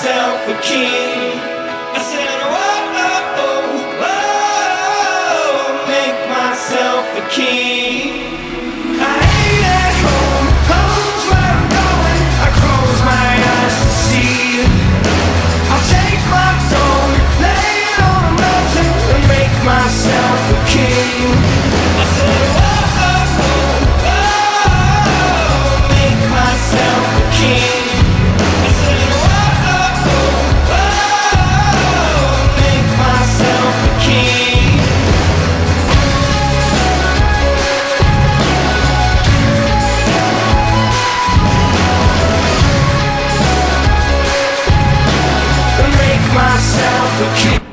myself a king. I said, whoa, oh, oh, make myself a king. I hate at home, home's where I'm going. I close my eyes to see. I'll take my throne, lay it on a mountain, and make myself a king. I said, whoa, oh, oh, oh, make myself a king. I said, whoa, oh, oh, oh, make myself a king. Make myself a king.